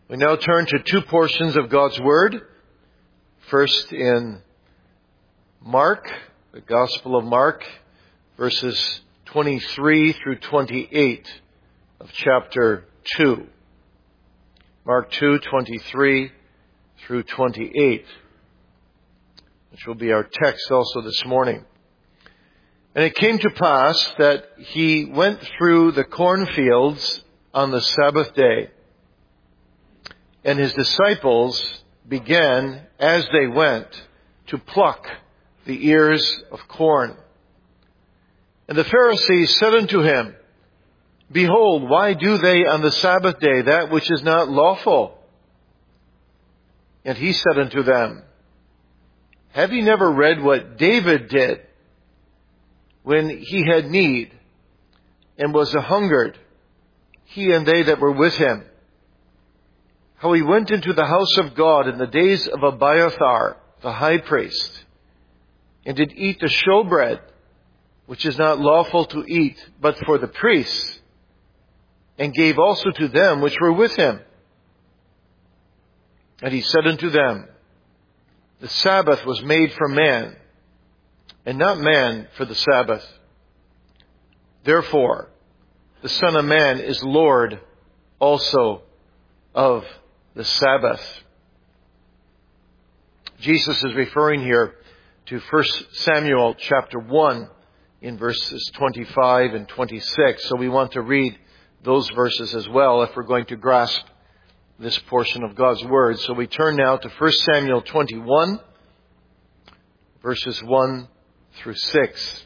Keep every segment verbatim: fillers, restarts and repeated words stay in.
We now turn to two portions of God's Word. First in Mark, the Gospel of Mark, verses twenty-three through twenty-eight of chapter two. Mark two, twenty-three through twenty-eight, which will be our text also this morning. And it came to pass that he went through the cornfields on the Sabbath day. And his disciples began, as they went, to pluck the ears of corn. And the Pharisees said unto him, Behold, why do they on the Sabbath day that which is not lawful? And he said unto them, Have ye never read what David did when he had need and was a hungered, he and they that were with him? How he went into the house of God in the days of Abiathar, the high priest, and did eat the showbread, which is not lawful to eat, but for the priests, and gave also to them which were with him. And he said unto them, The Sabbath was made for man, and not man for the Sabbath. Therefore, the Son of Man is Lord also of the Sabbath. Jesus is referring here to First Samuel chapter one in verses twenty-five and twenty-six. So we want to read those verses as well if we're going to grasp this portion of God's Word. So we turn now to First Samuel twenty-one, verses one through six.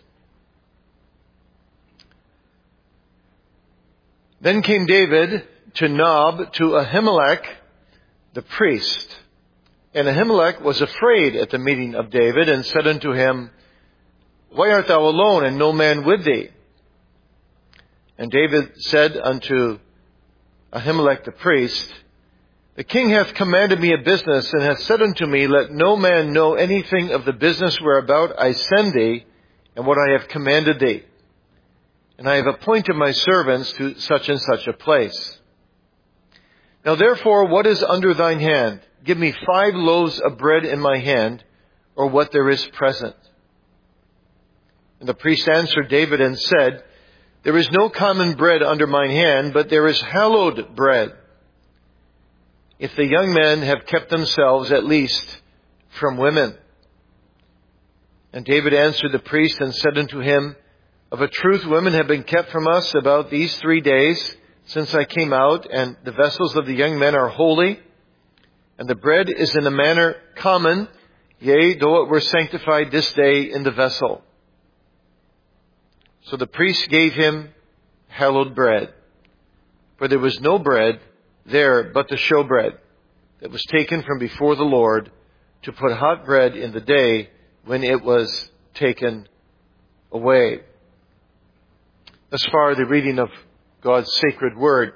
Then came David to Nob to Ahimelech the priest. And Ahimelech was afraid at the meeting of David, and said unto him, Why art thou alone, and no man with thee? And David said unto Ahimelech the priest, The king hath commanded me a business, and hath said unto me, Let no man know anything of the business whereabout I send thee, and what I have commanded thee. And I have appointed my servants to such and such a place. Now therefore, what is under thine hand? Give me five loaves of bread in my hand, or what there is present. And the priest answered David and said, There is no common bread under mine hand, but there is hallowed bread. If the young men have kept themselves at least from women. And David answered the priest and said unto him, Of a truth women have been kept from us about these three days, since I came out, and the vessels of the young men are holy, and the bread is in a manner common, yea, though it were sanctified this day in the vessel. So the priest gave him hallowed bread, for there was no bread there but the showbread that was taken from before the Lord to put hot bread in the day when it was taken away. Thus far, the reading of God's sacred word.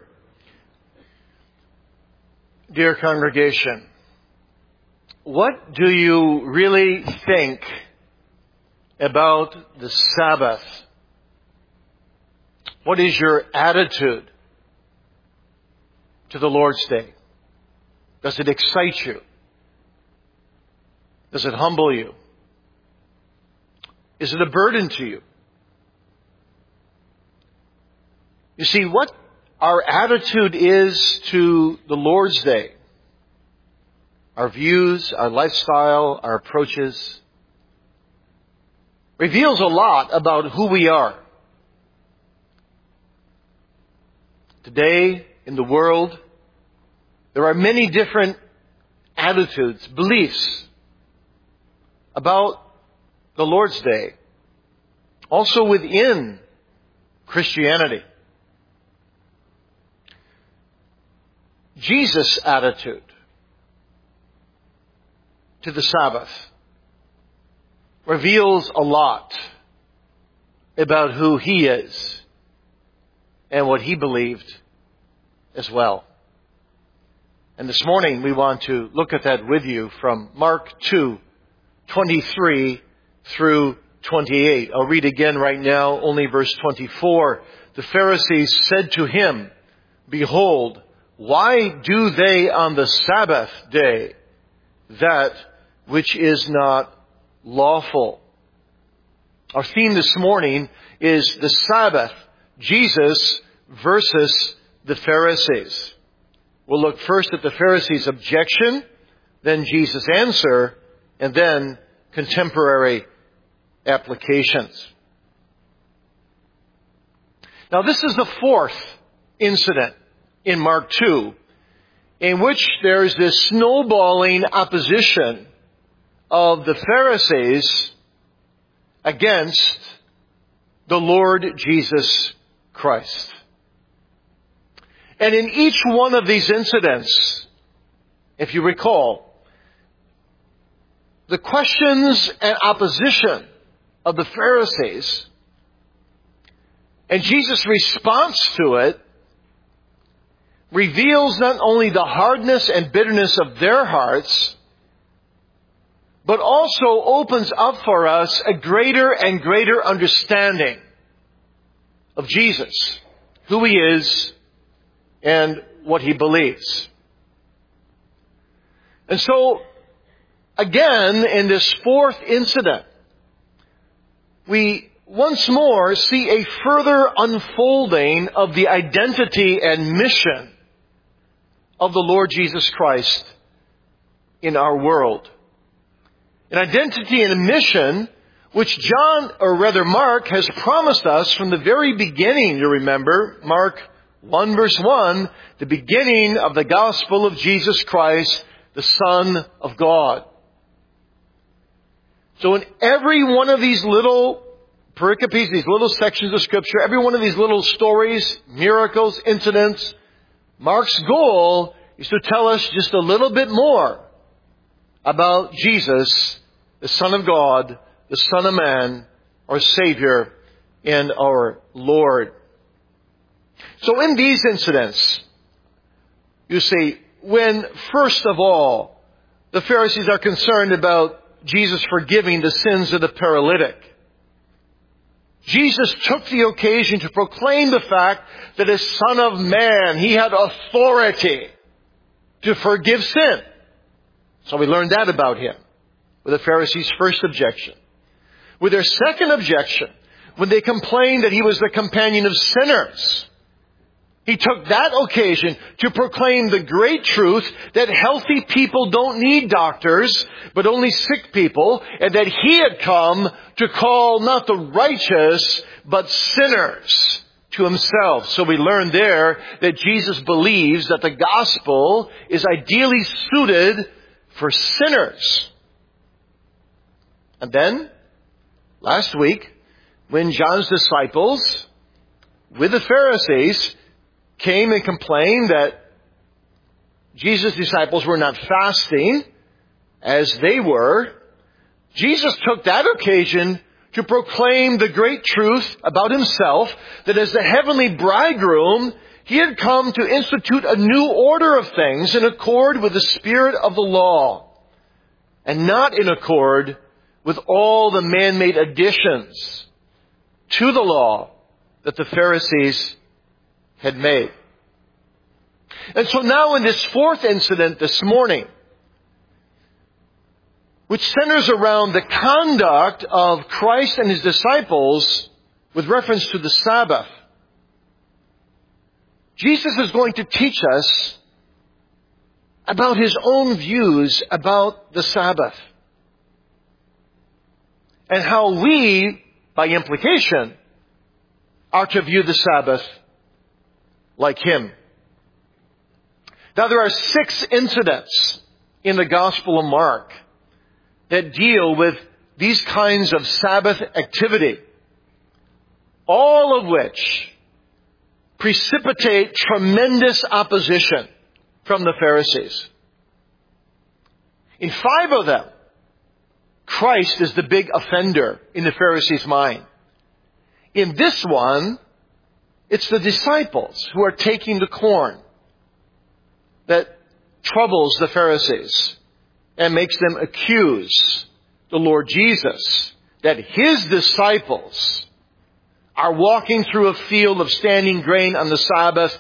Dear congregation, what do you really think about the Sabbath? What is your attitude to the Lord's Day? Does it excite you? Does it humble you? Is it a burden to you? You see, what our attitude is to the Lord's Day, our views, our lifestyle, our approaches, reveals a lot about who we are. Today, in the world, there are many different attitudes, beliefs about the Lord's Day, also within Christianity. Jesus' attitude to the Sabbath reveals a lot about who he is and what he believed as well. And this morning we want to look at that with you from Mark two, twenty-three through twenty-eight. I'll read again right now, only verse twenty-four. The Pharisees said to him, Behold, why do they on the Sabbath day that which is not lawful? Our theme this morning is the Sabbath, Jesus versus the Pharisees. We'll look first at the Pharisees' objection, then Jesus' answer, and then contemporary applications. Now, this is the fourth incident in Mark two, in which there is this snowballing opposition of the Pharisees against the Lord Jesus Christ. And in each one of these incidents, if you recall, the questions and opposition of the Pharisees and Jesus' response to it reveals not only the hardness and bitterness of their hearts, but also opens up for us a greater and greater understanding of Jesus, who He is, and what He believes. And so, again, in this fourth incident, we once more see a further unfolding of the identity and mission of the Lord Jesus Christ in our world. An identity and a mission which John, or rather Mark, has promised us from the very beginning, you remember, Mark one verse one, the beginning of the gospel of Jesus Christ, the Son of God. So in every one of these little pericopes, these little sections of Scripture, every one of these little stories, miracles, incidents, Mark's goal is to tell us just a little bit more about Jesus, the Son of God, the Son of Man, our Savior, and our Lord. So in these incidents, you see, when first of all, the Pharisees are concerned about Jesus forgiving the sins of the paralytic, Jesus took the occasion to proclaim the fact that as Son of Man, He had authority to forgive sin. So we learned that about Him with the Pharisees' first objection. With their second objection, when they complained that He was the companion of sinners, He took that occasion to proclaim the great truth that healthy people don't need doctors, but only sick people, and that He had come to call not the righteous, but sinners to Himself. So we learned there that Jesus believes that the gospel is ideally suited for sinners. And then, last week, when John's disciples, with the Pharisees, came and complained that Jesus' disciples were not fasting as they were, Jesus took that occasion to proclaim the great truth about Himself, that as the heavenly bridegroom, He had come to institute a new order of things in accord with the spirit of the law, and not in accord with all the man-made additions to the law that the Pharisees had made. And so now in this fourth incident this morning, which centers around the conduct of Christ and His disciples with reference to the Sabbath, Jesus is going to teach us about His own views about the Sabbath, and how we, by implication, are to view the Sabbath like Him. Now, there are six incidents in the Gospel of Mark that deal with these kinds of Sabbath activity, all of which precipitate tremendous opposition from the Pharisees. In five of them, Christ is the big offender in the Pharisees' mind. In this one, it's the disciples who are taking the corn that troubles the Pharisees and makes them accuse the Lord Jesus that His disciples are walking through a field of standing grain on the Sabbath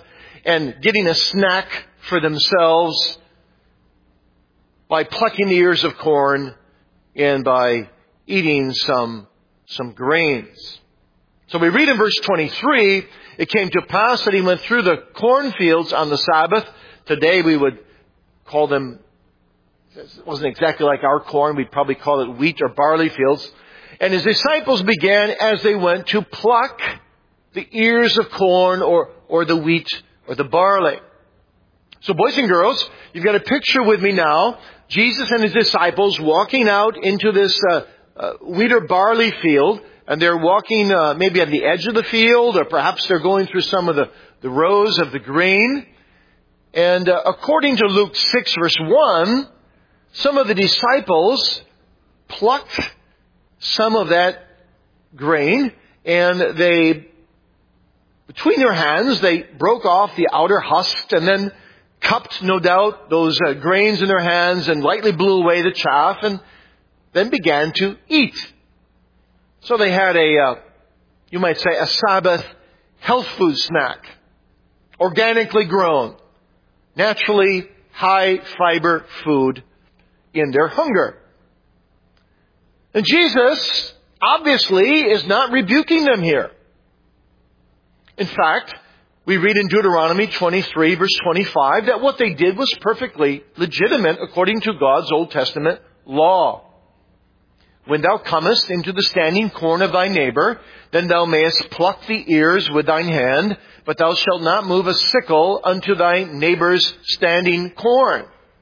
and getting a snack for themselves by plucking the ears of corn and by eating some, some grains. So we read in verse twenty-three, it came to pass that he went through the cornfields on the Sabbath. Today we would call them, it wasn't exactly like our corn, we'd probably call it wheat or barley fields. And his disciples began as they went to pluck the ears of corn or, or the wheat or the barley. So boys and girls, you've got a picture with me now. Jesus and his disciples walking out into this uh, uh, wheat or barley field. And they're walking uh, maybe on the edge of the field, or perhaps they're going through some of the, the rows of the grain. And uh, according to Luke six verse one, some of the disciples plucked some of that grain, and they, between their hands, they broke off the outer husk and then cupped, no doubt, those uh, grains in their hands and lightly blew away the chaff and then began to eat. So they had a, uh, you might say, a Sabbath health food snack. Organically grown. Naturally high fiber food in their hunger. And Jesus, obviously, is not rebuking them here. In fact, we read in Deuteronomy twenty-three verse twenty-five that what they did was perfectly legitimate according to God's Old Testament law. When thou comest into the standing corn of thy neighbor, then thou mayest pluck the ears with thine hand, but thou shalt not move a sickle unto thy neighbor's standing corn.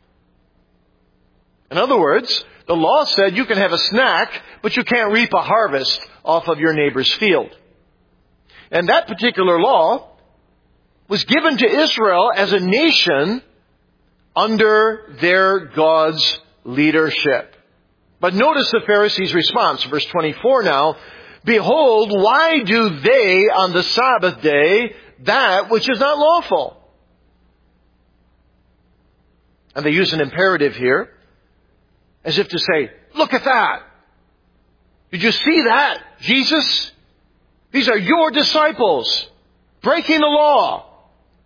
In other words, the law said you can have a snack, but you can't reap a harvest off of your neighbor's field. And that particular law was given to Israel as a nation under their God's leadership. But notice the Pharisees' response, verse twenty-four now. Behold, why do they on the Sabbath day that which is not lawful? And they use an imperative here, as if to say, look at that. Did you see that, Jesus? These are your disciples, breaking the law.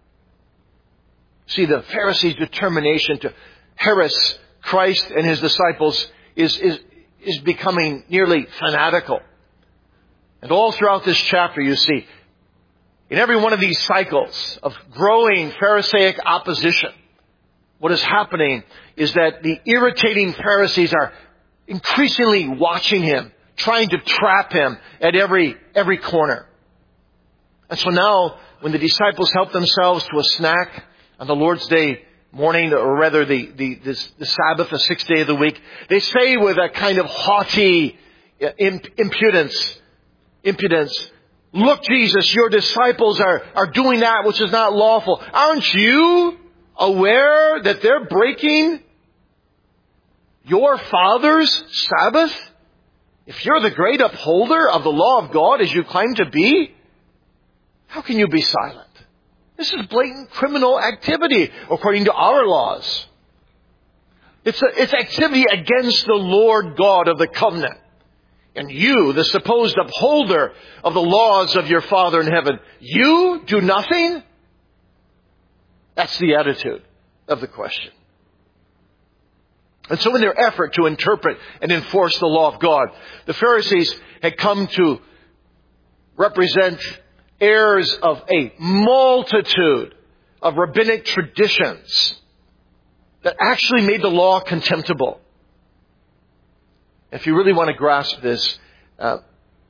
See, the Pharisees' determination to harass Christ and his disciples is, is, is becoming nearly fanatical. And all throughout this chapter you see, in every one of these cycles of growing Pharisaic opposition, what is happening is that the irritating Pharisees are increasingly watching him, trying to trap him at every, every corner. And so now, when the disciples help themselves to a snack on the Lord's Day morning, or rather the, the, the, the Sabbath, the sixth day of the week, they say with a kind of haughty imp, impudence, impudence, look, Jesus, your disciples are, are doing that which is not lawful. Aren't you aware that they're breaking your Father's Sabbath? If you're the great upholder of the law of God as you claim to be, how can you be silent? This is blatant criminal activity according to our laws. It's, a, it's activity against the Lord God of the covenant. And you, the supposed upholder of the laws of your Father in heaven, you do nothing? That's the attitude of the question. And so in their effort to interpret and enforce the law of God, the Pharisees had come to represent heirs of a multitude of rabbinic traditions that actually made the law contemptible. If you really want to grasp this, uh,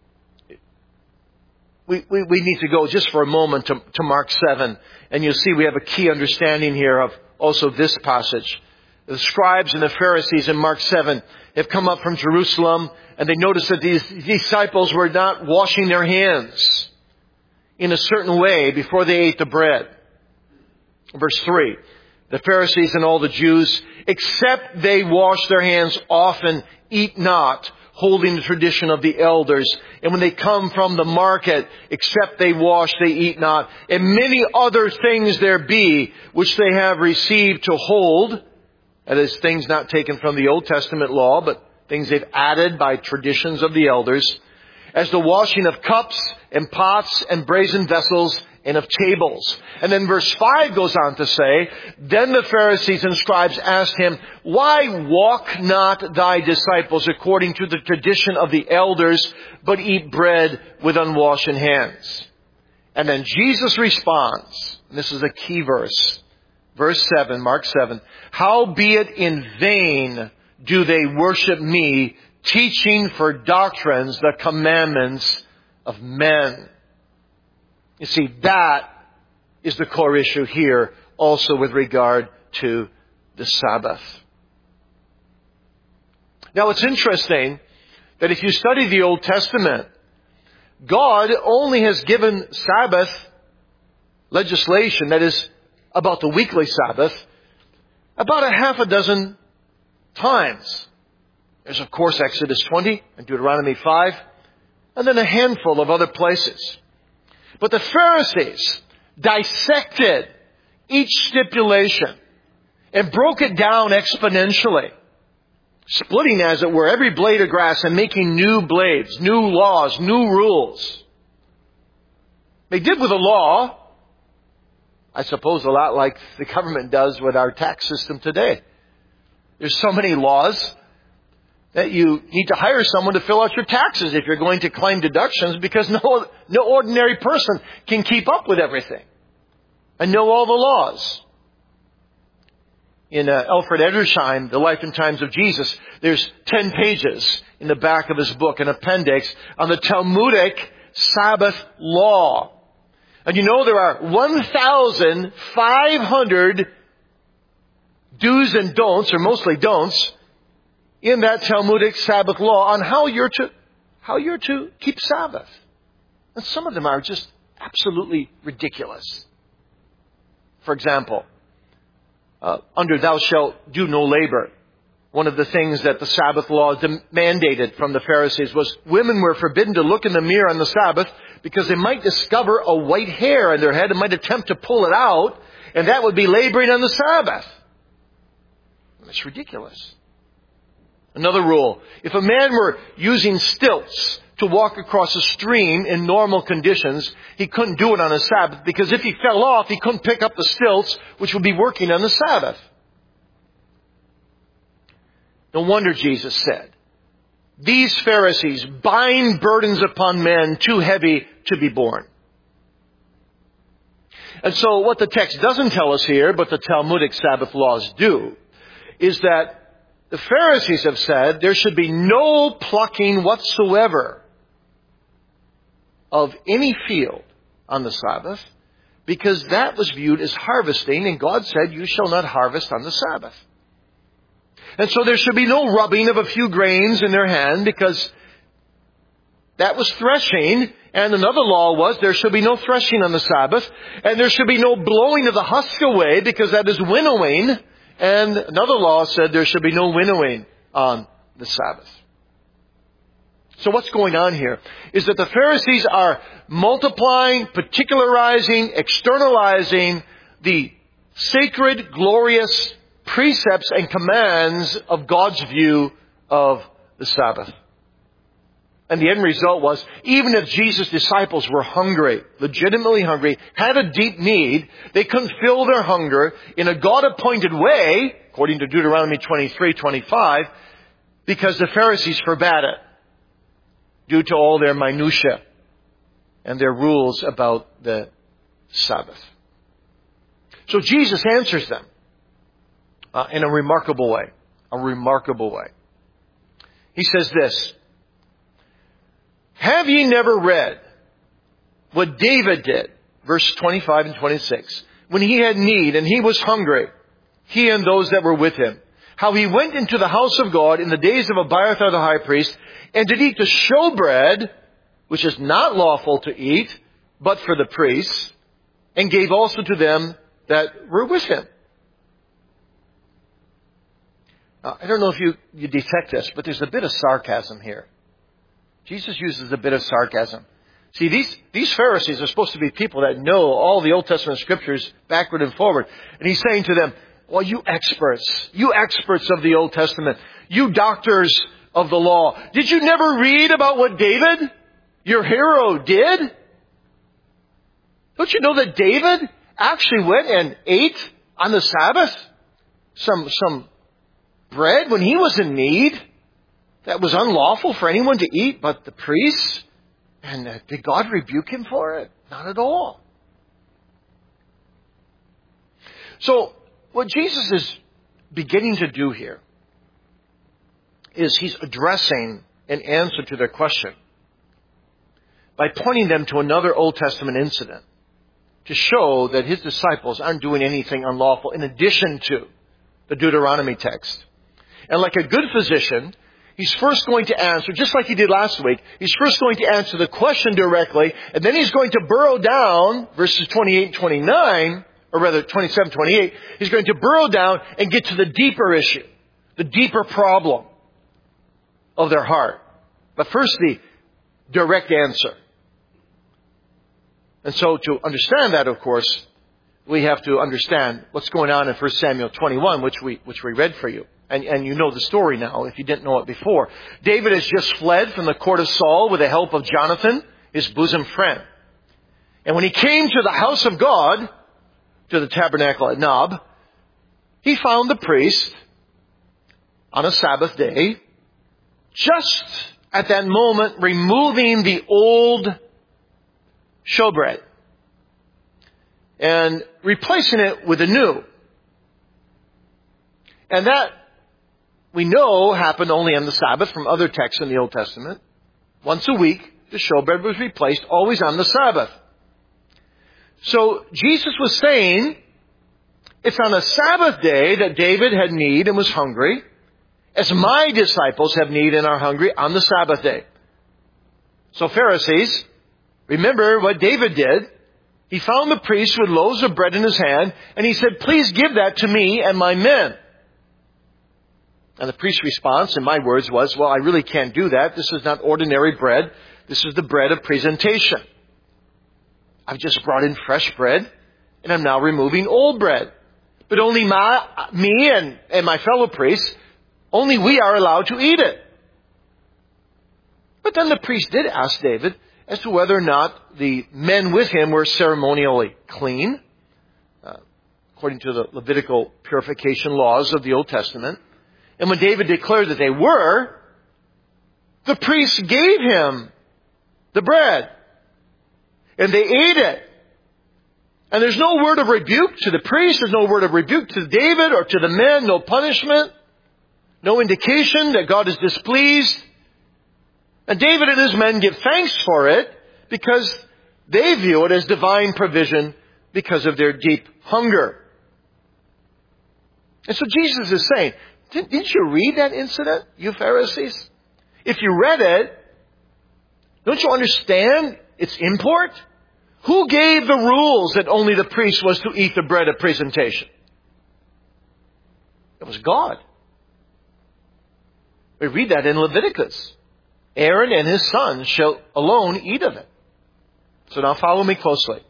we, we, we need to go just for a moment to, to Mark seven, and you'll see we have a key understanding here of also this passage. The scribes and the Pharisees in Mark seven have come up from Jerusalem, and they noticed that these disciples were not washing their hands in a certain way before they ate the bread. Verse three, the Pharisees and all the Jews, except they wash their hands often, eat not, holding the tradition of the elders. And when they come from the market, except they wash, they eat not. And many other things there be, which they have received to hold. That is, things not taken from the Old Testament law, but things they've added by traditions of the elders. As the washing of cups and pots and brazen vessels and of tables. And then verse five goes on to say, then the Pharisees and scribes asked him, why walk not thy disciples according to the tradition of the elders, but eat bread with unwashed hands? And then Jesus responds, and this is a key verse, verse seven, Mark seven, howbeit in vain do they worship me, teaching for doctrines the commandments of men. You see, that is the core issue here, also with regard to the Sabbath. Now, it's interesting that if you study the Old Testament, God only has given Sabbath legislation, that is, about the weekly Sabbath, about a half a dozen times. There's, of course, Exodus twenty and Deuteronomy five, and then a handful of other places. But the Pharisees dissected each stipulation and broke it down exponentially, splitting, as it were, every blade of grass and making new blades, new laws, new rules. They did with the law, I suppose, a lot like the government does with our tax system today. There's so many laws that you need to hire someone to fill out your taxes if you're going to claim deductions, because no, no ordinary person can keep up with everything and know all the laws. In uh, Alfred Edersheim, The Life and Times of Jesus, there's ten pages in the back of his book, an appendix, on the Talmudic Sabbath law. And you know there are one thousand five hundred do's and don'ts, or mostly don'ts, in that Talmudic Sabbath law on how you're to, how you're to keep Sabbath. And some of them are just absolutely ridiculous. For example, uh, under thou shalt do no labor, one of the things that the Sabbath law dem- mandated from the Pharisees was women were forbidden to look in the mirror on the Sabbath because they might discover a white hair in their head and might attempt to pull it out, and that would be laboring on the Sabbath. It's ridiculous. Another rule, if a man were using stilts to walk across a stream in normal conditions, he couldn't do it on a Sabbath, because if he fell off, he couldn't pick up the stilts, which would be working on the Sabbath. No wonder Jesus said, these Pharisees bind burdens upon men too heavy to be borne. And so what the text doesn't tell us here, but the Talmudic Sabbath laws do, is that the Pharisees have said there should be no plucking whatsoever of any field on the Sabbath, because that was viewed as harvesting, and God said, you shall not harvest on the Sabbath. And so there should be no rubbing of a few grains in their hand, because that was threshing, and another law was there should be no threshing on the Sabbath, and there should be no blowing of the husk away, because that is winnowing. And another law said there should be no winnowing on the Sabbath. So what's going on here is that the Pharisees are multiplying, particularizing, externalizing the sacred, glorious precepts and commands of God's view of the Sabbath. And the end result was, even if Jesus' disciples were hungry, legitimately hungry, had a deep need, they couldn't fill their hunger in a God-appointed way, according to Deuteronomy twenty-three twenty-five, because the Pharisees forbade it, due to all their minutiae and their rules about the Sabbath. So Jesus answers them uh, in a remarkable way, a remarkable way. He says this, have ye never read what David did, verse twenty-five and twenty-six, when he had need and he was hungry, he and those that were with him, how he went into the house of God in the days of Abiathar the high priest, and did eat the showbread, which is not lawful to eat, but for the priests, and gave also to them that were with him. Now, I don't know if you, you detect this, but there's a bit of sarcasm here. Jesus uses a bit of sarcasm. See, these, these Pharisees are supposed to be people that know all the Old Testament scriptures backward and forward. And he's saying to them, well, you experts, you experts of the Old Testament, you doctors of the law, did you never read about what David, your hero, did? Don't you know that David actually went and ate on the Sabbath some, some bread when he was in need that was unlawful for anyone to eat but the priests? And uh, did God rebuke him for it? Not at all. So what Jesus is beginning to do here is he's addressing an answer to their question by pointing them to another Old Testament incident to show that his disciples aren't doing anything unlawful in addition to the Deuteronomy text. And like a good physician, he's first going to answer, just like he did last week, he's first going to answer the question directly, and then he's going to burrow down, verses twenty-eight and twenty-nine, or rather twenty-seven, twenty-eight, he's going to burrow down and get to the deeper issue, the deeper problem of their heart. But first, the direct answer. And so to understand that, of course, we have to understand what's going on in First Samuel twenty-one, which we, which we read for you. And, and you know the story now, if you didn't know it before. David has just fled from the court of Saul with the help of Jonathan, his bosom friend. And when he came to the house of God, to the tabernacle at Nob, he found the priest on a Sabbath day, just at that moment removing the old showbread and replacing it with a new. And that, we know, happened only on the Sabbath from other texts in the Old Testament. Once a week, the showbread was replaced, always on the Sabbath. So Jesus was saying, it's on a Sabbath day that David had need and was hungry, as my disciples have need and are hungry on the Sabbath day. So Pharisees, remember what David did. He found the priest with loaves of bread in his hand, and he said, please give that to me and my men. And the priest's response, in my words, was, well, I really can't do that. This is not ordinary bread. This is the bread of presentation. I've just brought in fresh bread, and I'm now removing old bread. But only my, me and, and my fellow priests, only we are allowed to eat it. But then the priest did ask David as to whether or not the men with him were ceremonially clean, uh, according to the Levitical purification laws of the Old Testament. And when David declared that they were, the priest gave him the bread. And they ate it. And there's no word of rebuke to the priest. There's no word of rebuke to David or to the men. No punishment. No indication that God is displeased. And David and his men give thanks for it because they view it as divine provision because of their deep hunger. And so Jesus is saying, didn't you read that incident, you Pharisees? If you read it, don't you understand its import? Who gave the rules that only the priest was to eat the bread of presentation? It was God. We read that in Leviticus. Aaron and his sons shall alone eat of it. So now follow me closely.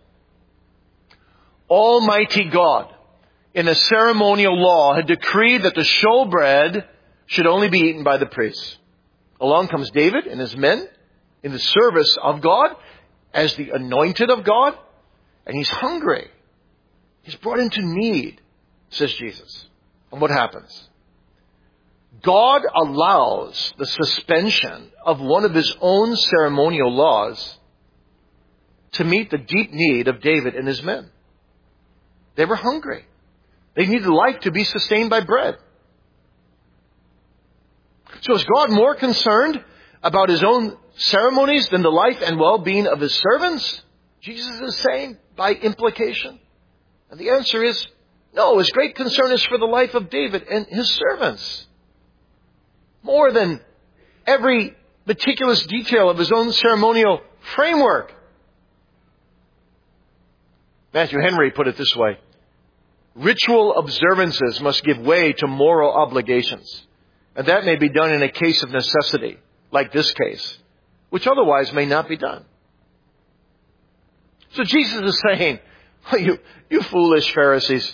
Almighty God, in a ceremonial law, had decreed that the showbread should only be eaten by the priests. Along comes David and his men in the service of God as the anointed of God, and he's hungry. He's brought into need, says Jesus. And what happens? God allows the suspension of one of his own ceremonial laws to meet the deep need of David and his men. They were hungry. They needed life to be sustained by bread. So is God more concerned about his own ceremonies than the life and well-being of his servants? Jesus is saying by implication. And the answer is no. His great concern is for the life of David and his servants. More than every meticulous detail of his own ceremonial framework. Matthew Henry put it this way. Ritual observances must give way to moral obligations. And that may be done in a case of necessity, like this case, which otherwise may not be done. So Jesus is saying, oh, you, you foolish Pharisees,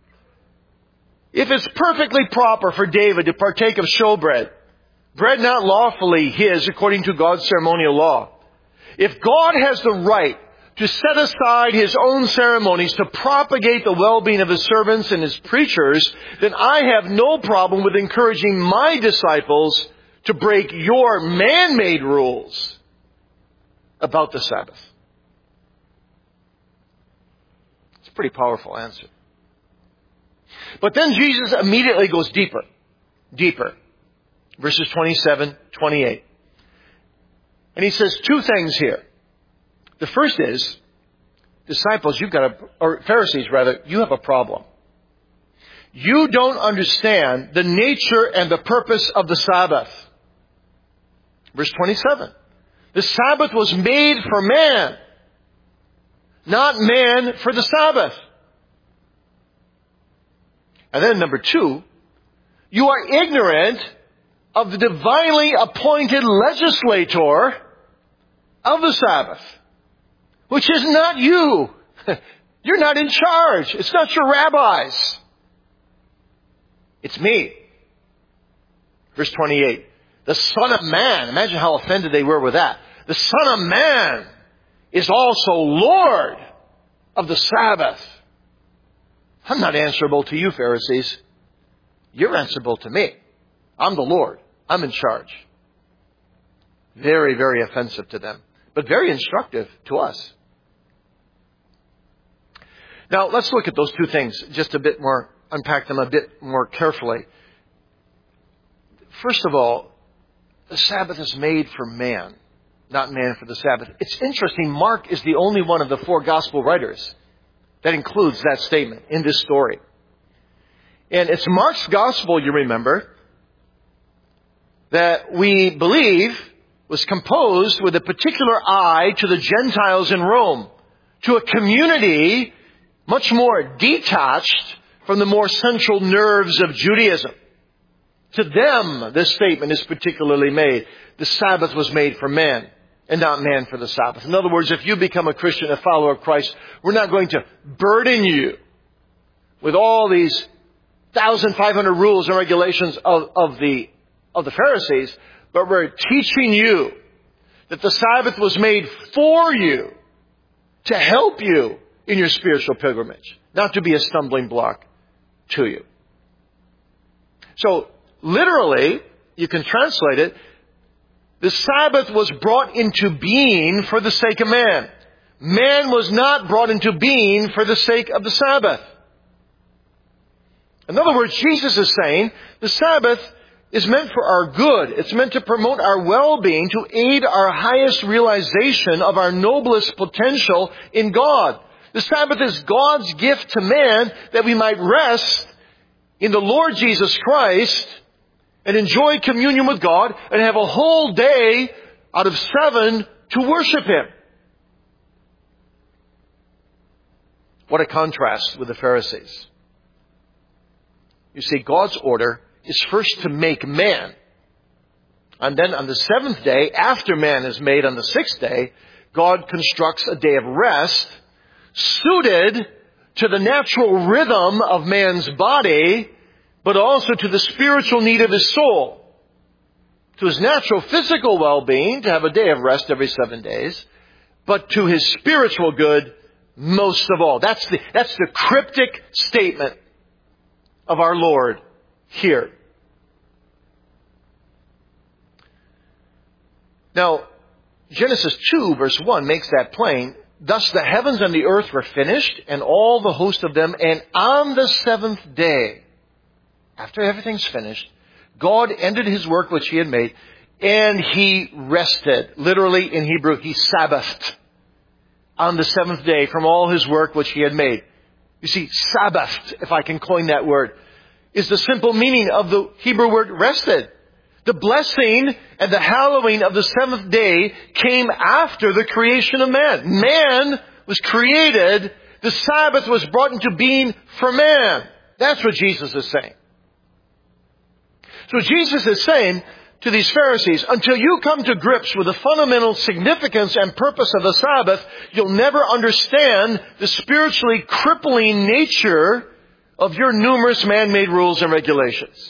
if it's perfectly proper for David to partake of showbread, bread not lawfully his according to God's ceremonial law, if God has the right to set aside his own ceremonies to propagate the well-being of his servants and his preachers, then I have no problem with encouraging my disciples to break your man-made rules about the Sabbath. It's a pretty powerful answer. But then Jesus immediately goes deeper, deeper. Verses twenty-seven, twenty-eight. And he says two things here. The first is, disciples, you've got a, or Pharisees rather, you have a problem. You don't understand the nature and the purpose of the Sabbath. Verse twenty-seven. The Sabbath was made for man, not man for the Sabbath. And then number two, you are ignorant of the divinely appointed legislator of the Sabbath, which is not you. You're not in charge. It's not your rabbis. It's me. Verse twenty-eight. The Son of Man, imagine how offended they were with that. The Son of Man is also Lord of the Sabbath. I'm not answerable to you, Pharisees. You're answerable to me. I'm the Lord. I'm in charge. Very, very offensive to them, but very instructive to us. Now, let's look at those two things just a bit more, unpack them a bit more carefully. First of all, the Sabbath is made for man, not man for the Sabbath. It's interesting, Mark is the only one of the four gospel writers that includes that statement in this story. And it's Mark's gospel, you remember, that we believe was composed with a particular eye to the Gentiles in Rome, to a community much more detached from the more central nerves of Judaism. To them, this statement is particularly made. The Sabbath was made for man, and not man for the Sabbath. In other words, if you become a Christian, a follower of Christ, we're not going to burden you with all these one thousand five hundred rules and regulations of, of the of the Pharisees, but we're teaching you that the Sabbath was made for you to help you in your spiritual pilgrimage, not to be a stumbling block to you. So, literally, you can translate it, the Sabbath was brought into being for the sake of man. Man was not brought into being for the sake of the Sabbath. In other words, Jesus is saying the Sabbath is meant for our good. It's meant to promote our well-being, to aid our highest realization of our noblest potential in God. The Sabbath is God's gift to man that we might rest in the Lord Jesus Christ and enjoy communion with God and have a whole day out of seven to worship Him. What a contrast with the Pharisees. You see, God's order is first to make man. And then on the seventh day, after man is made on the sixth day, God constructs a day of rest suited to the natural rhythm of man's body, but also to the spiritual need of his soul. To his natural physical well-being, to have a day of rest every seven days, but to his spiritual good most of all. That's the, that's the cryptic statement of our Lord here. Now, Genesis two verse one makes that plain. Thus the heavens and the earth were finished, and all the host of them, and on the seventh day, after everything's finished, God ended His work which He had made, and He rested. Literally in Hebrew, He Sabbathed on the seventh day from all His work which He had made. You see, Sabbathed, if I can coin that word, is the simple meaning of the Hebrew word rested. The blessing and the hallowing of the seventh day came after the creation of man. Man was created. The Sabbath was brought into being for man. That's what Jesus is saying. So Jesus is saying to these Pharisees, until you come to grips with the fundamental significance and purpose of the Sabbath, you'll never understand the spiritually crippling nature of your numerous man-made rules and regulations.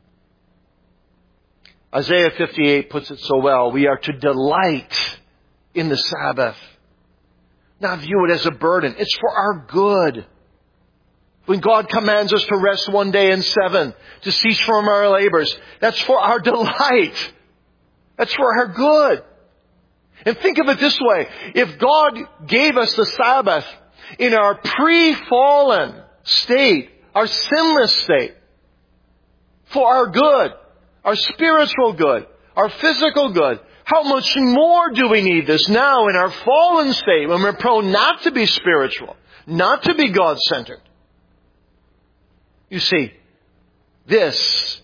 Isaiah fifty-eight puts it so well. We are to delight in the Sabbath. Not view it as a burden. It's for our good. When God commands us to rest one day in seven, to cease from our labors, that's for our delight. That's for our good. And think of it this way. If God gave us the Sabbath in our pre-fallen state, our sinless state, for our good, our spiritual good, our physical good, how much more do we need this now in our fallen state when we're prone not to be spiritual, not to be God-centered? You see, this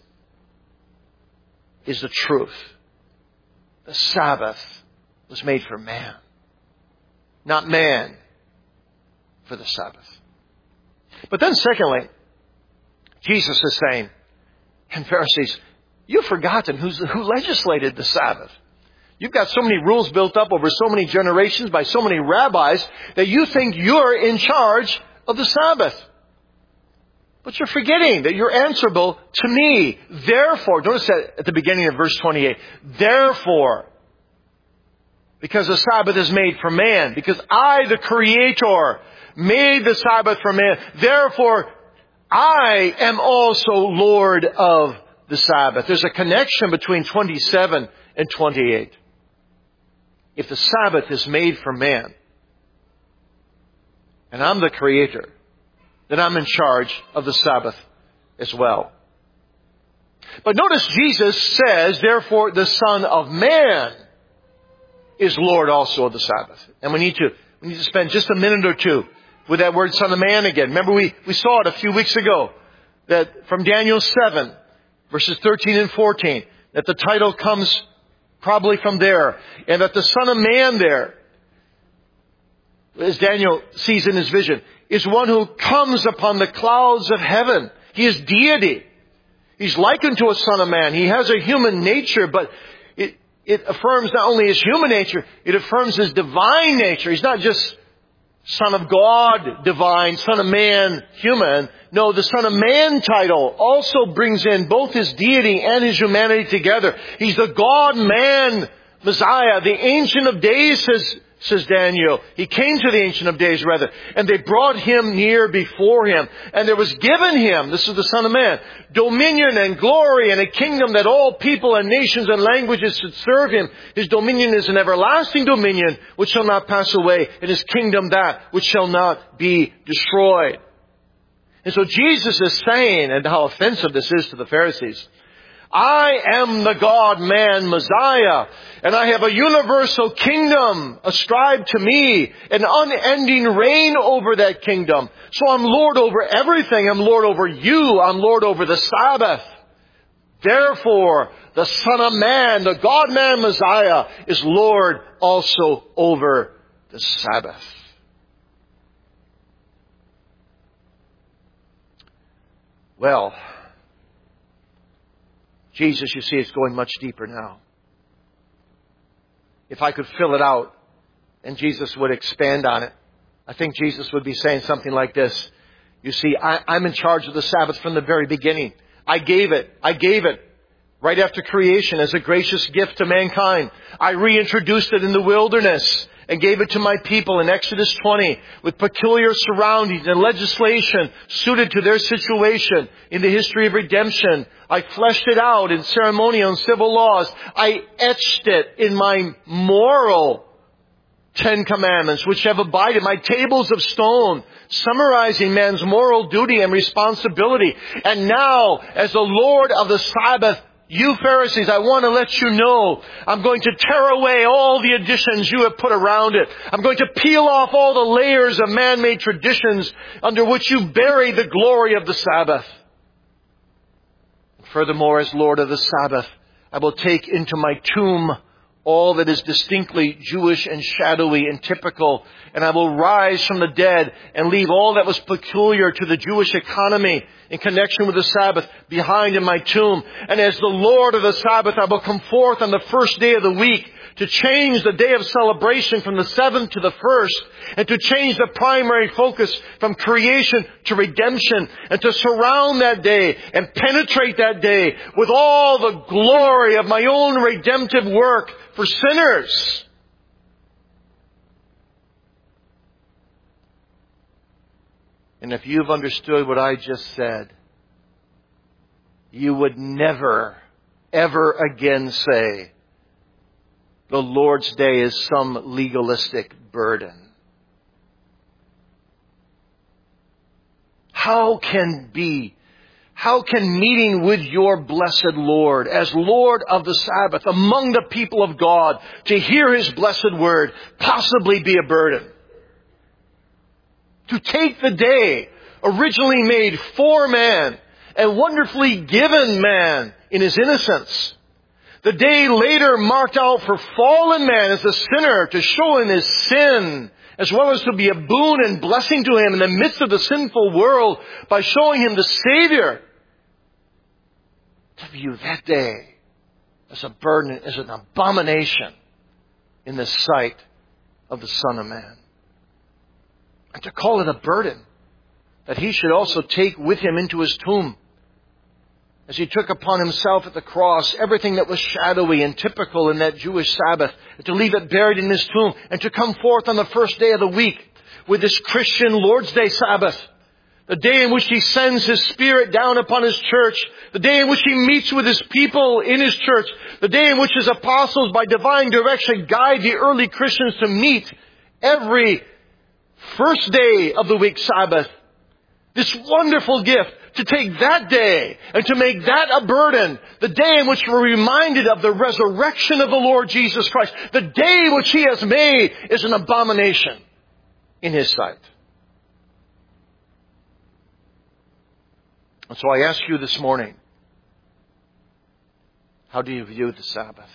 is the truth. The Sabbath was made for man, not man for the Sabbath. But then secondly, Jesus is saying, and Pharisees, you've forgotten who's, who legislated the Sabbath. You've got so many rules built up over so many generations by so many rabbis that you think you're in charge of the Sabbath. But you're forgetting that you're answerable to me. Therefore, notice that at the beginning of verse twenty-eight. Therefore, because the Sabbath is made for man, because I, the Creator, made the Sabbath for man, therefore, I am also Lord of the Sabbath. There's a connection between twenty-seven and twenty-eight. If the Sabbath is made for man, and I'm the Creator, then I'm in charge of the Sabbath as well. But notice Jesus says, therefore the Son of Man is Lord also of the Sabbath. And we need to, we need to spend just a minute or two with that word Son of Man again. Remember we, we saw it a few weeks ago, that from Daniel seven, verses thirteen and fourteen, that the title comes probably from there, and that the Son of Man there, as Daniel sees in his vision, is one who comes upon the clouds of heaven. He is deity. He's likened to a Son of Man. He has a human nature, but it, it affirms not only his human nature, it affirms his divine nature. He's not just Son of God, divine, Son of Man, human. No, the Son of Man title also brings in both his deity and his humanity together. He's the God-man Messiah, the Ancient of Days, says, says Daniel. He came to the Ancient of Days, rather, and they brought him near before him. And there was given him, this is the Son of Man, dominion and glory and a kingdom that all people and nations and languages should serve him. His dominion is an everlasting dominion which shall not pass away, and his kingdom that which shall not be destroyed. And so Jesus is saying, and how offensive this is to the Pharisees, I am the God-man Messiah, and I have a universal kingdom ascribed to me, an unending reign over that kingdom. So I'm Lord over everything. I'm Lord over you. I'm Lord over the Sabbath. Therefore, the Son of Man, the God-man Messiah, is Lord also over the Sabbath. Well, Jesus, you see, is going much deeper now. If I could fill it out and Jesus would expand on it, I think Jesus would be saying something like this. You see, I, I'm in charge of the Sabbath from the very beginning. I gave it. I gave it right after creation as a gracious gift to mankind. I reintroduced it in the wilderness and gave it to my people in Exodus twenty with peculiar surroundings and legislation suited to their situation in the history of redemption. I fleshed it out in ceremonial and civil laws. I etched it in my moral Ten Commandments, which have abided, my tables of stone, summarizing man's moral duty and responsibility. And now, as the Lord of the Sabbath, you Pharisees, I want to let you know, I'm going to tear away all the additions you have put around it. I'm going to peel off all the layers of man-made traditions under which you bury the glory of the Sabbath. Furthermore, as Lord of the Sabbath, I will take into my tomb all that is distinctly Jewish and shadowy and typical, and I will rise from the dead and leave all that was peculiar to the Jewish economy in connection with the Sabbath behind in my tomb. And as the Lord of the Sabbath, I will come forth on the first day of the week to change the day of celebration from the seventh to the first, and to change the primary focus from creation to redemption, and to surround that day and penetrate that day with all the glory of my own redemptive work for sinners. And if you've understood what I just said, you would never, ever again say, the Lord's Day is some legalistic burden. How can be, how can meeting with your blessed Lord as Lord of the Sabbath among the people of God to hear His blessed word possibly be a burden? To take the day originally made for man and wonderfully given man in his innocence, the day later marked out for fallen man as a sinner to show him his sin, as well as to be a boon and blessing to him in the midst of the sinful world by showing him the Savior. To view that day as a burden, as an abomination in the sight of the Son of Man. And to call it a burden that He should also take with Him into His tomb, as He took upon Himself at the cross everything that was shadowy and typical in that Jewish Sabbath, and to leave it buried in His tomb, and to come forth on the first day of the week with this Christian Lord's Day Sabbath, the day in which He sends His Spirit down upon His church, the day in which He meets with His people in His church, the day in which His apostles by divine direction guide the early Christians to meet every first day of the week Sabbath. This wonderful gift to take that day and to make that a burden. The day in which we're reminded of the resurrection of the Lord Jesus Christ. The day which He has made is an abomination in His sight. And so I ask you this morning, how do you view the Sabbath?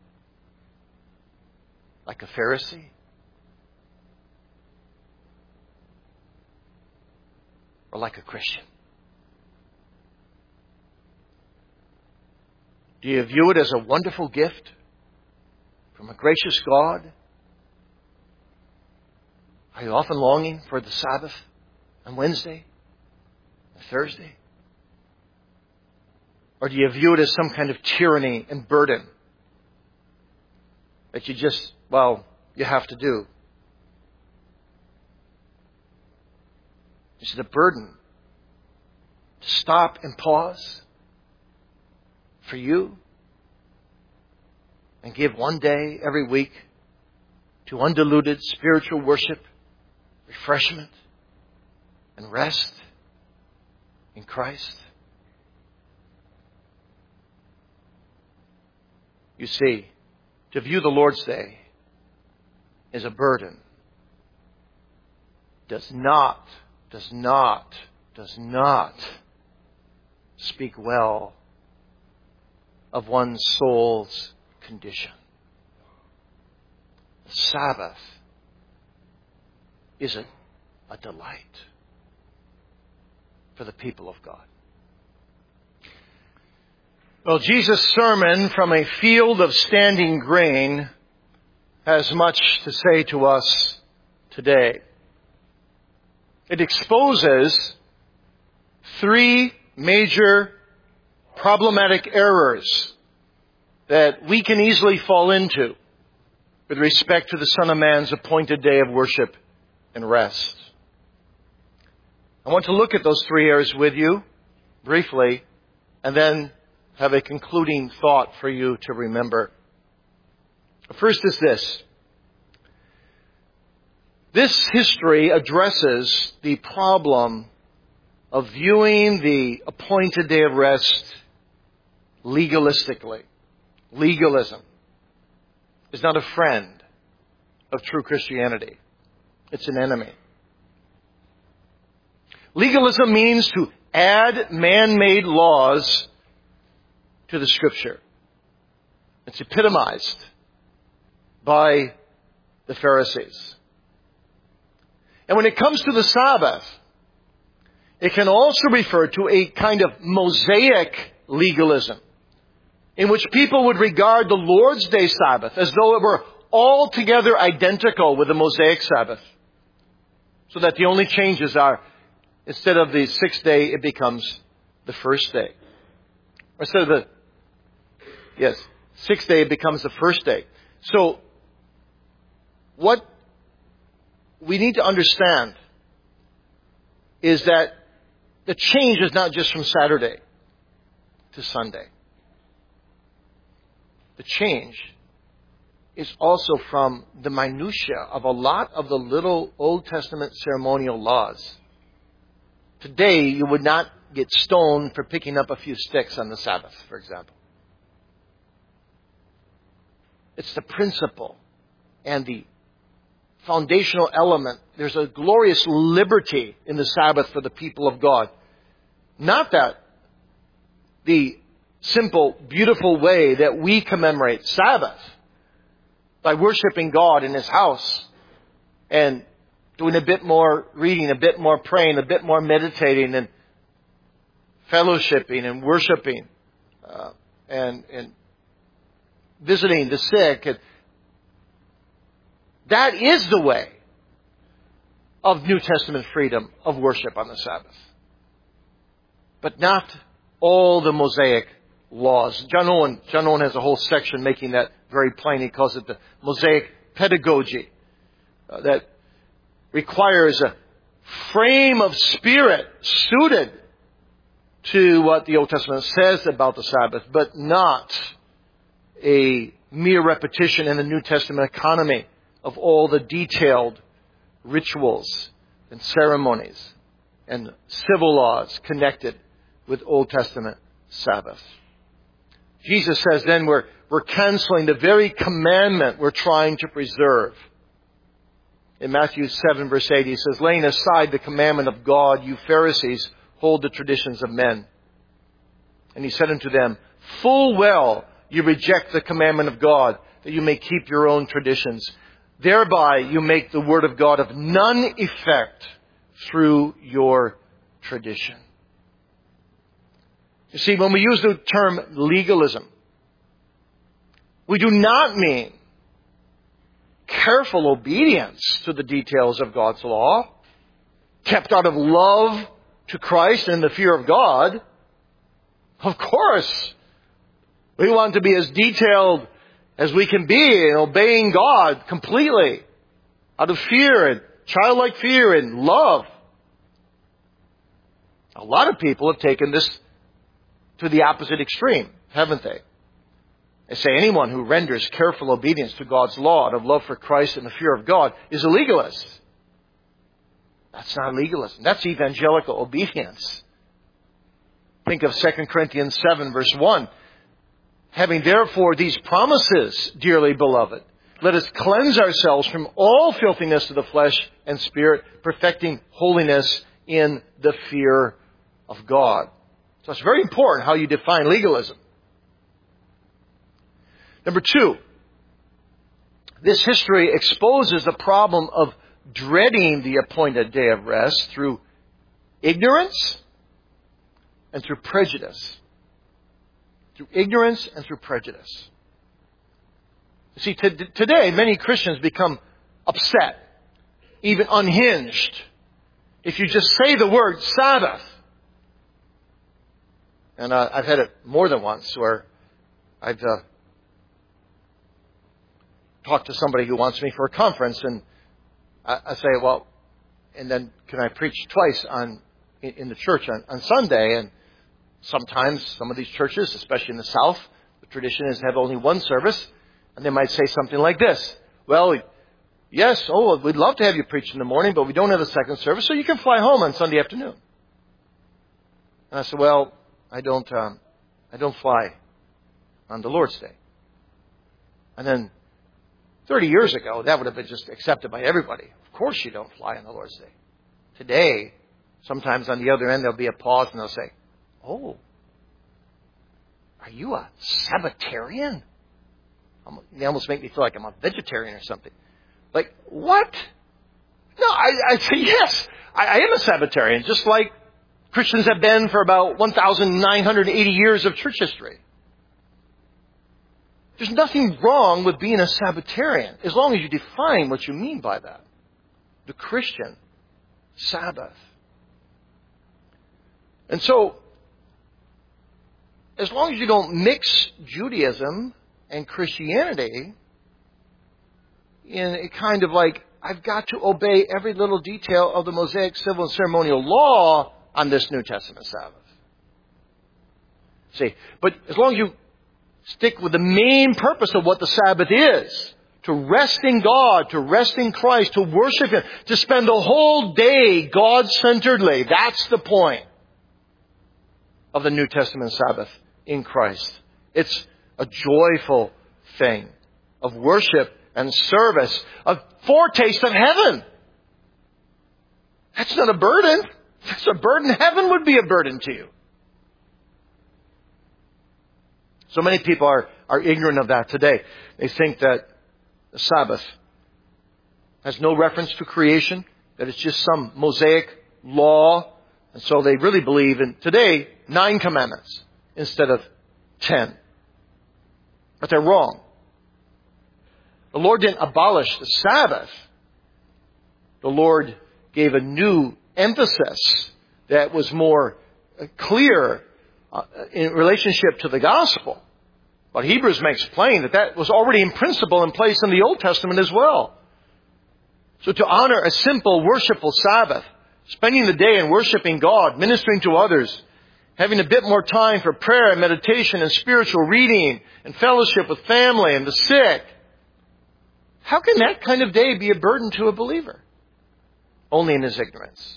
Like a Pharisee? Or like a Christian? Do you view it as a wonderful gift from a gracious God? Are you often longing for the Sabbath on Wednesday, or Thursday? Or do you view it as some kind of tyranny and burden that you just, well, you have to do? Is it a burden to stop and pause for you and give one day every week to undiluted spiritual worship, refreshment, and rest in Christ? You see, to view the Lord's Day as a burden does not, does not, does not speak well of one's soul's condition. The Sabbath is a, a delight for the people of God. Well, Jesus' sermon from a field of standing grain has much to say to us today. It exposes three major problematic errors that we can easily fall into with respect to the Son of Man's appointed day of worship and rest. I want to look at those three errors with you briefly, and then have a concluding thought for you to remember. First is this. This history addresses the problem of viewing the appointed day of rest legalistically. Legalism is not a friend of true Christianity. It's an enemy. Legalism means to add man-made laws to the Scripture. It's epitomized by the Pharisees. And when it comes to the Sabbath, it can also refer to a kind of Mosaic legalism, in which people would regard the Lord's Day Sabbath as though it were altogether identical with the Mosaic Sabbath. So that the only changes are, instead of the sixth day, it becomes the first day. Or instead of the, yes, sixth day, it becomes the first day. So, what we need to understand is that the change is not just from Saturday to Sunday. The change is also from the minutia of a lot of the little Old Testament ceremonial laws. Today, you would not get stoned for picking up a few sticks on the Sabbath, for example. It's the principle and the foundational element. There's a glorious liberty in the Sabbath for the people of God. Not that the simple, beautiful way that we commemorate Sabbath by worshiping God in His house and doing a bit more reading, a bit more praying, a bit more meditating and fellowshipping and worshiping uh, and, and visiting the sick. And that is the way of New Testament freedom of worship on the Sabbath. But not all the Mosaic laws. John Owen, John Owen has a whole section making that very plain. He calls it the Mosaic pedagogy uh, that requires a frame of spirit suited to what the Old Testament says about the Sabbath, but not a mere repetition in the New Testament economy of all the detailed rituals and ceremonies and civil laws connected with Old Testament Sabbath. Jesus says then we're, we're canceling the very commandment we're trying to preserve. In Matthew seven verse eight, He says, laying aside the commandment of God, you Pharisees hold the traditions of men. And He said unto them, full well you reject the commandment of God, that you may keep your own traditions. Thereby you make the word of God of none effect through your tradition. You see, when we use the term legalism, we do not mean careful obedience to the details of God's law, kept out of love to Christ and the fear of God. Of course, we want to be as detailed as we can be in obeying God completely, out of fear and childlike fear and love. A lot of people have taken this to the opposite extreme, haven't they? They say anyone who renders careful obedience to God's law out of love for Christ and the fear of God is a legalist. That's not legalism. That's evangelical obedience. Think of Second Corinthians seven verse one. Having therefore these promises, dearly beloved, let us cleanse ourselves from all filthiness of the flesh and spirit, perfecting holiness in the fear of God. So it's very important how you define legalism. Number two, this history exposes the problem of dreading the appointed day of rest through ignorance and through prejudice. Through ignorance and through prejudice. You see, t- today many Christians become upset, even unhinged, if you just say the word Sabbath. And uh, I've had it more than once where I've uh, talked to somebody who wants me for a conference, and I, I say, well, and then can I preach twice on in, in the church on, on Sunday? And sometimes some of these churches, especially in the South, the tradition is to have only one service, and they might say something like this. Well, yes, oh, we'd love to have you preach in the morning, but we don't have a second service, so you can fly home on Sunday afternoon. And I said, well, I don't, um, I don't fly on the Lord's Day. And then thirty years ago, that would have been just accepted by everybody. Of course you don't fly on the Lord's Day. Today, sometimes on the other end, there'll be a pause and they'll say, oh, are you a Sabbatarian? They almost make me feel like I'm a vegetarian or something. Like, what? No, I, I say, yes, I, I am a Sabbatarian, just like Christians have been for about one thousand nine hundred eighty years of church history. There's nothing wrong with being a Sabbatarian, as long as you define what you mean by that. The Christian Sabbath. And so, as long as you don't mix Judaism and Christianity in a kind of like I've got to obey every little detail of the Mosaic civil and ceremonial law on this New Testament Sabbath. See, but as long as you stick with the main purpose of what the Sabbath is, to rest in God, to rest in Christ, to worship Him, to spend the whole day God-centeredly. That's the point of the New Testament Sabbath in Christ. It's a joyful thing of worship and service, a foretaste of heaven. That's not a burden. That's a burden. Heaven would be a burden to you. So many people are, are ignorant of that today. They think that the Sabbath has no reference to creation, that it's just some Mosaic law. And so they really believe in, today, nine commandments instead of ten. But they're wrong. The Lord didn't abolish the Sabbath. The Lord gave a new emphasis that was more clear uh, in relationship to the gospel. But Hebrews makes plain that that was already in principle in place in the Old Testament as well. So to honor a simple, worshipful Sabbath, spending the day in worshiping God, ministering to others, having a bit more time for prayer and meditation and spiritual reading and fellowship with family and the sick, how can that kind of day be a burden to a believer? Only in his ignorance.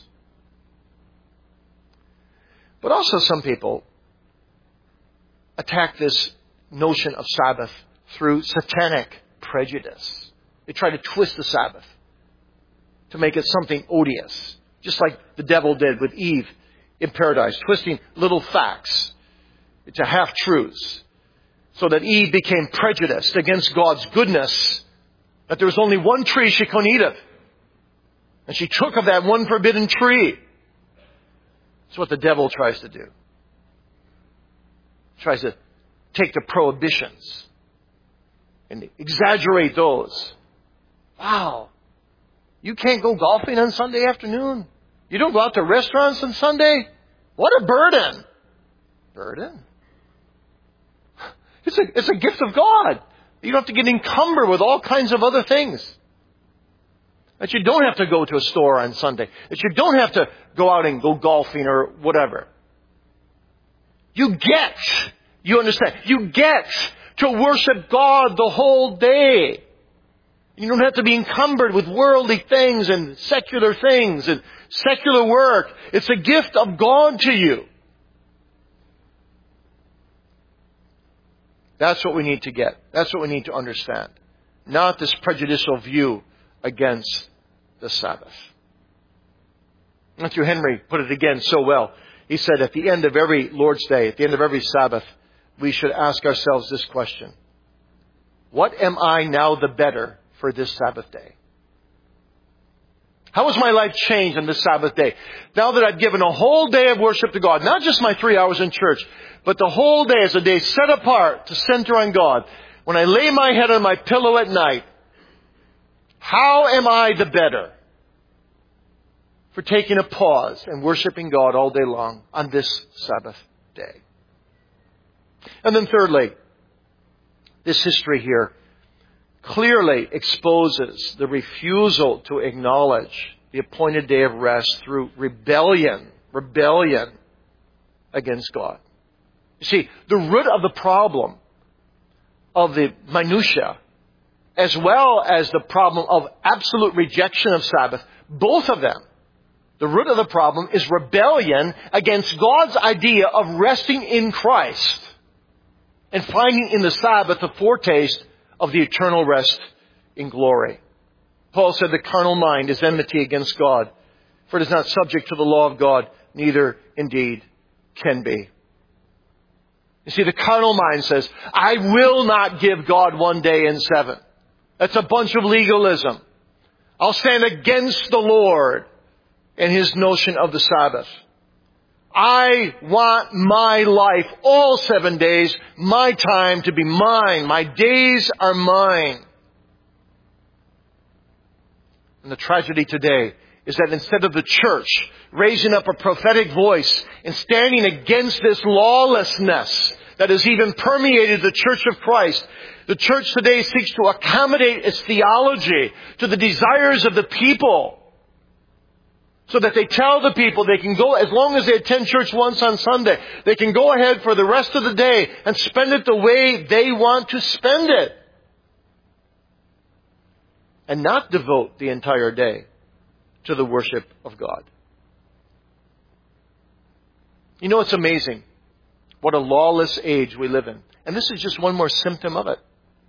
But also some people attack this notion of Sabbath through satanic prejudice. They try to twist the Sabbath to make it something odious, just like the devil did with Eve in paradise, twisting little facts into half-truths so that Eve became prejudiced against God's goodness, that there was only one tree she couldn't eat of. And she took of that one forbidden tree. That's what the devil tries to do. He tries to take the prohibitions and exaggerate those. Wow. You can't go golfing on Sunday afternoon? You don't go out to restaurants on Sunday? What a burden. Burden? It's a, it's a gift of God. You don't have to get encumbered with all kinds of other things. That you don't have to go to a store on Sunday. That you don't have to go out and go golfing or whatever. You get, you understand, you get to worship God the whole day. You don't have to be encumbered with worldly things and secular things and secular work. It's a gift of God to you. That's what we need to get. That's what we need to understand. Not this prejudicial view against the Sabbath. Matthew Henry put it again so well. He said at the end of every Lord's Day, at the end of every Sabbath, we should ask ourselves this question. What am I now the better for this Sabbath day? How has my life changed on this Sabbath day? Now that I've given a whole day of worship to God, not just my three hours in church, but the whole day as a day set apart to center on God. When I lay my head on my pillow at night, how am I the better for taking a pause and worshiping God all day long on this Sabbath day? And then thirdly, this history here clearly exposes the refusal to acknowledge the appointed day of rest through rebellion, rebellion against God. You see, the root of the problem of the minutiae, as well as the problem of absolute rejection of Sabbath, both of them, the root of the problem is rebellion against God's idea of resting in Christ and finding in the Sabbath a foretaste of the eternal rest in glory. Paul said the carnal mind is enmity against God, for it is not subject to the law of God, neither indeed can be. You see, the carnal mind says, I will not give God one day in seven. That's a bunch of legalism. I'll stand against the Lord and His notion of the Sabbath. I want my life, all seven days, my time to be mine. My days are mine. And the tragedy today is that instead of the church raising up a prophetic voice and standing against this lawlessness that has even permeated the Church of Christ. The church today seeks to accommodate its theology to the desires of the people, so that they tell the people they can go, as long as they attend church once on Sunday, they can go ahead for the rest of the day and spend it the way they want to spend it. And not devote the entire day to the worship of God. You know, it's amazing what a lawless age we live in. And this is just one more symptom of it.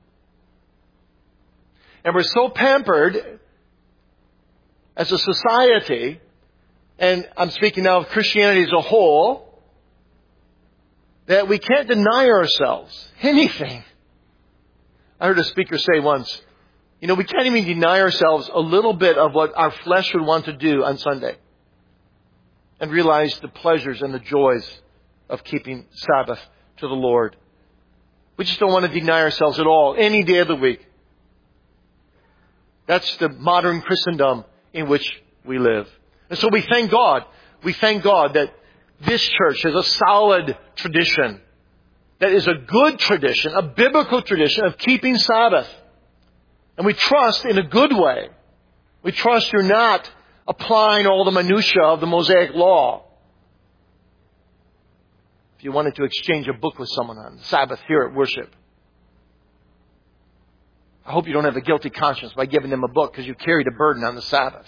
And we're so pampered as a society, and I'm speaking now of Christianity as a whole, that we can't deny ourselves anything. I heard a speaker say once, you know, we can't even deny ourselves a little bit of what our flesh would want to do on Sunday, and realize the pleasures and the joys of keeping Sabbath to the Lord. We just don't want to deny ourselves at all, any day of the week. That's the modern Christendom in which we live. And so we thank God. We thank God that this church has a solid tradition, that is a good tradition, a biblical tradition of keeping Sabbath. And we trust in a good way. We trust you're not applying all the minutiae of the Mosaic Law. If you wanted to exchange a book with someone on Sabbath here at worship, I hope you don't have a guilty conscience by giving them a book because you carried a burden on the Sabbath.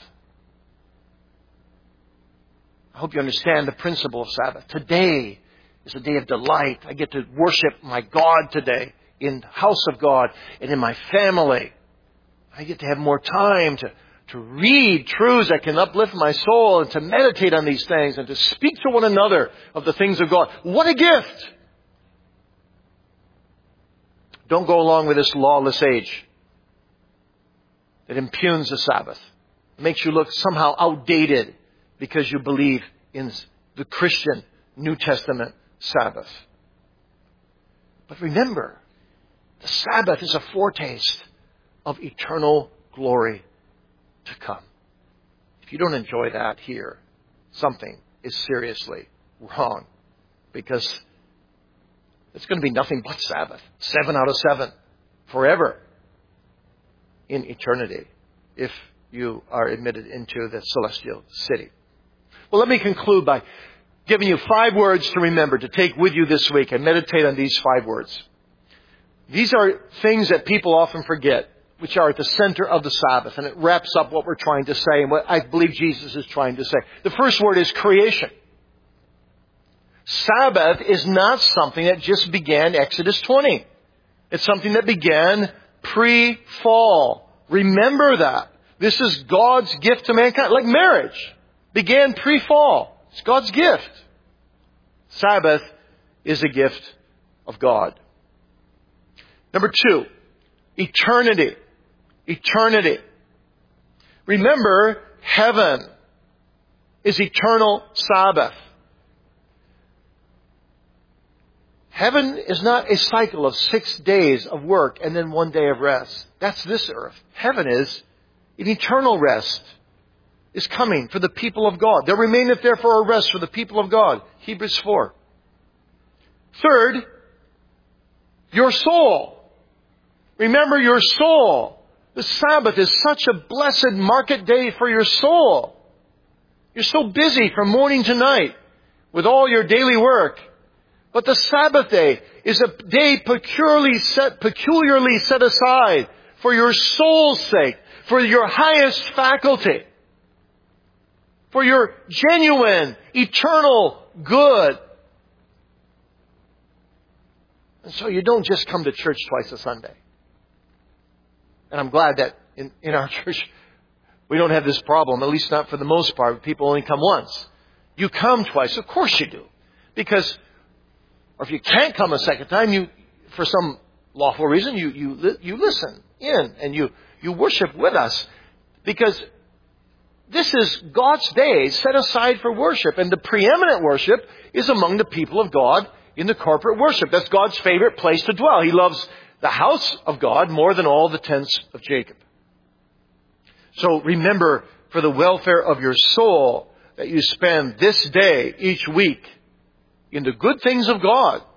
I hope you understand the principle of Sabbath. Today is a day of delight. I get to worship my God today in the house of God and in my family. I get to have more time to, to read truths that can uplift my soul and to meditate on these things and to speak to one another of the things of God. What a gift! Don't go along with this lawless age that impugns the Sabbath. It makes you look somehow outdated because you believe in the Christian New Testament Sabbath. But remember, the Sabbath is a foretaste of eternal glory to come. If you don't enjoy that here, something is seriously wrong, because it's going to be nothing but Sabbath. Seven out of seven. Forever. In eternity. If you are admitted into the celestial city. Well, let me conclude by giving you five words to remember, to take with you this week, and meditate on these five words. These are things that people often forget, which are at the center of the Sabbath, and it wraps up what we're trying to say and what I believe Jesus is trying to say. The first word is creation. Sabbath is not something that just began Exodus twenty. It's something that began pre-fall. Remember that. This is God's gift to mankind. Like marriage. Began pre-fall. It's God's gift. Sabbath is a gift of God. Number two, eternity. Eternity. Remember, heaven is eternal Sabbath. Heaven is not a cycle of six days of work and then one day of rest. That's this earth. Heaven is an eternal rest is coming for the people of God. There remaineth therefore a rest for the people of God. Hebrews four. Third, your soul. Remember your soul. The Sabbath is such a blessed market day for your soul. You're so busy from morning to night with all your daily work. But the Sabbath day is a day peculiarly set, peculiarly set aside for your soul's sake, for your highest faculty, for your genuine, eternal good. And so you don't just come to church twice a Sunday. And I'm glad that in, in our church we don't have this problem, at least not for the most part. People only come once. You come twice. Of course you do. Because, or if you can't come a second time, you, for some lawful reason, you, you, you listen in and you, you worship with us. Because this is God's day set aside for worship. And the preeminent worship is among the people of God in the corporate worship. That's God's favorite place to dwell. He loves the house of God more than all the tents of Jacob. So remember, for the welfare of your soul, that you spend this day each week in the good things of God,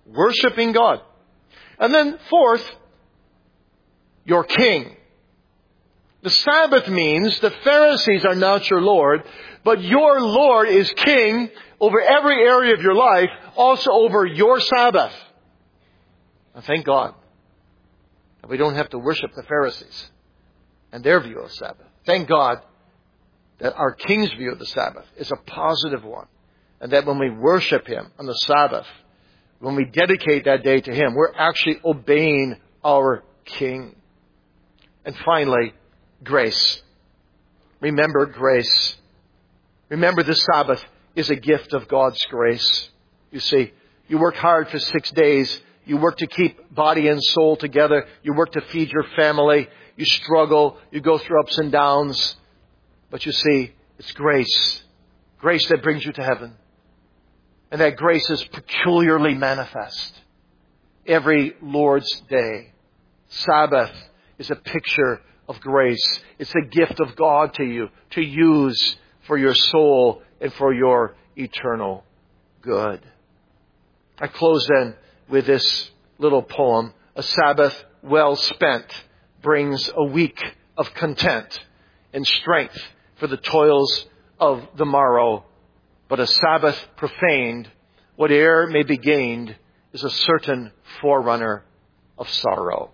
Worshiping God. And then fourth, your king. The Sabbath means the Pharisees are not your Lord, but your Lord is king over every area of your life, also over your Sabbath. And thank God that we don't have to worship the Pharisees and their view of Sabbath. Thank God that our King's view of the Sabbath is a positive one. And that when we worship Him on the Sabbath, when we dedicate that day to Him, we're actually obeying our King. And finally, grace. Remember grace. Remember the Sabbath is a gift of God's grace. You see, you work hard for six days. You work to keep body and soul together. You work to feed your family. You struggle. You go through ups and downs. But you see, it's grace. Grace that brings you to heaven. And that grace is peculiarly manifest every Lord's Day. Sabbath is a picture of grace. It's a gift of God to you to use for your soul and for your eternal good. I close then with this little poem. A Sabbath well spent brings a week of content and strength for the toils of the morrow. But a Sabbath profaned, whate'er may be gained, is a certain forerunner of sorrow.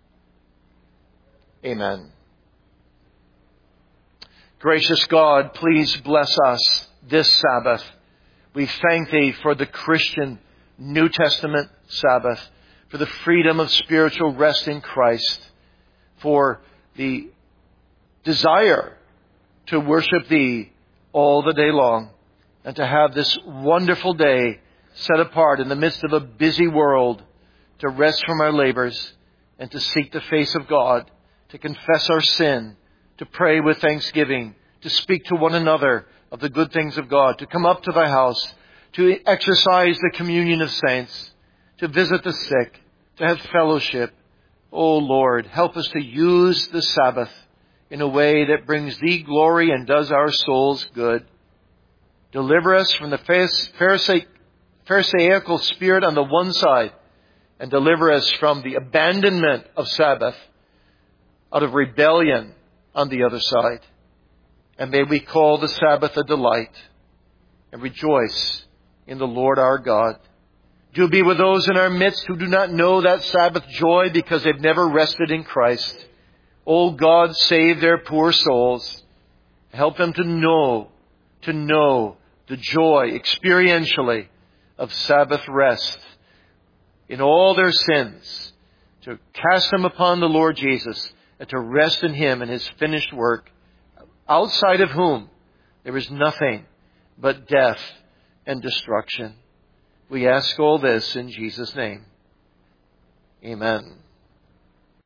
Amen. Gracious God, please bless us this Sabbath. We thank Thee for the Christian New Testament Sabbath, for the freedom of spiritual rest in Christ, for the desire to worship Thee all the day long, and to have this wonderful day set apart in the midst of a busy world to rest from our labors and to seek the face of God, to confess our sin, to pray with thanksgiving, to speak to one another of the good things of God, to come up to Thy house, to exercise the communion of saints, to visit the sick, to have fellowship. Oh Lord, help us to use the Sabbath in a way that brings Thee glory and does our souls good. Deliver us from the Pharisee, Pharisaical spirit on the one side, and deliver us from the abandonment of Sabbath out of rebellion on the other side. And may we call the Sabbath a delight and rejoice in the Lord our God. Do be with those in our midst who do not know that Sabbath joy because they've never rested in Christ. Oh God, save their poor souls. Help them to know, to know the joy experientially of Sabbath rest in all their sins, to cast them upon the Lord Jesus and to rest in Him and His finished work, outside of whom there is nothing but death and destruction. We ask all this in Jesus' name. Amen.